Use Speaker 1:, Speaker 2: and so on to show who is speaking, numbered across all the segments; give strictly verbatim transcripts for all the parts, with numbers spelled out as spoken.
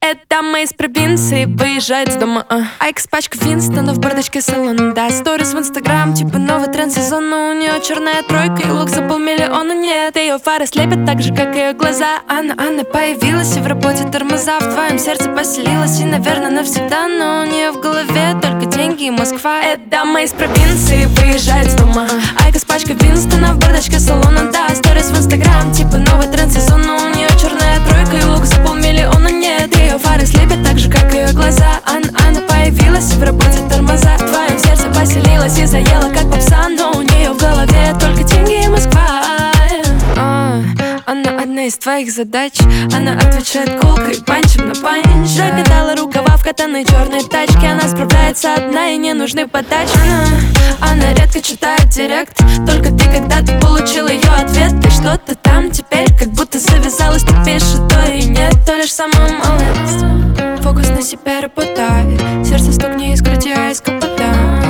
Speaker 1: Эта дама из провинции выезжает с дома, а Айкос пачка Винстона в бардачке салона. Да, сторис в инстаграм, типа новый тренд сезона. У нее черная тройка и лук за полмиллиона. Нет, ее фары слепят так же, как ее глаза. Анна, Анна появилась и в работе тормоза. В твоем сердце поселилась и, наверное, навсегда. Но у нее в голове только деньги и Москва. Эта дама из провинции выезжает с дома, а Айкос пачка Винстона в бардачке салона. Да, сторис в инстаграм, типа новый тренд сезона. У нее черная тройка и лук за полмиллиона. Нет, ее фары слепят так же, как ее глаза. Анна, Анна появилась и в работе тормоза. В твоем сердце поселилась и заела, как попса. Но у нее в голове только деньги и Москва. а, Она одна из твоих задач. Она отвечает колкой, панчем на панч. Закатала рукава в катаной черной тачке. Она справляется одна и не нужны подачи. Она, она редко читает директ. Только ты когда-то получил ее ответ. Ты что-то там теперь как будто завязалась. Ты пишешь то и нет, то лишь самая малость. Фокус на себя работай, сердце стукни и скрути айс капота.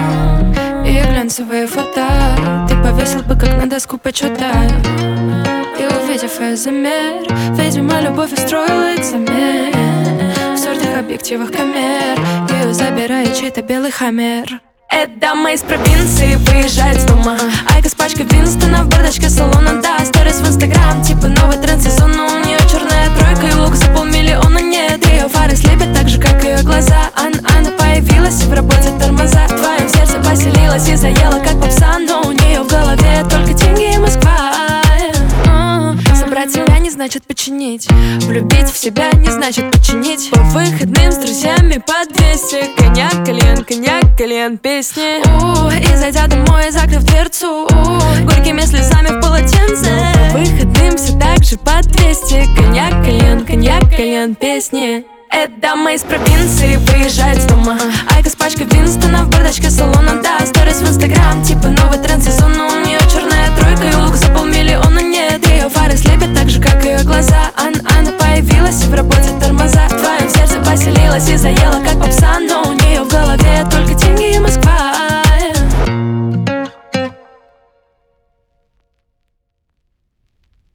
Speaker 1: И глянцевые фото ты повесил бы как на доску почета. И увидев ее замер, видимо, любовь устроила экзамен. В сортах объективах камер ее забирает чей-то белый хаммер. Эта дама из провинции выезжает с дома, Айкос пачка Винстона в бардачке салона. Да, сторис в инстаграм, типа новый тренд сезона. У нее черная тройка и лук за полмиллиона. Нет, ее фары слепят так же, как ее глаза. Анна, Анна появилась и в работе тормоза. В твоем сердце поселилась и заела, как попса. Но у нее в голове только деньги и Москва. Собрать себя не значит починить, влюбить в себя не значит починить. По выходным с друзьями по двести, коньяк, кальян, коньяк, кальян, песни. У, и зайдя домой, закрыв дверцу, у, горькими слезами в полотенце. По выходным все так же по двести, коньяк, кальян, коньяк, кальян, песни. Эта дама из провинции выезжает с дома, Айкос пачка Винстона в бардачке салона. Да, сторис в инстаграм, типа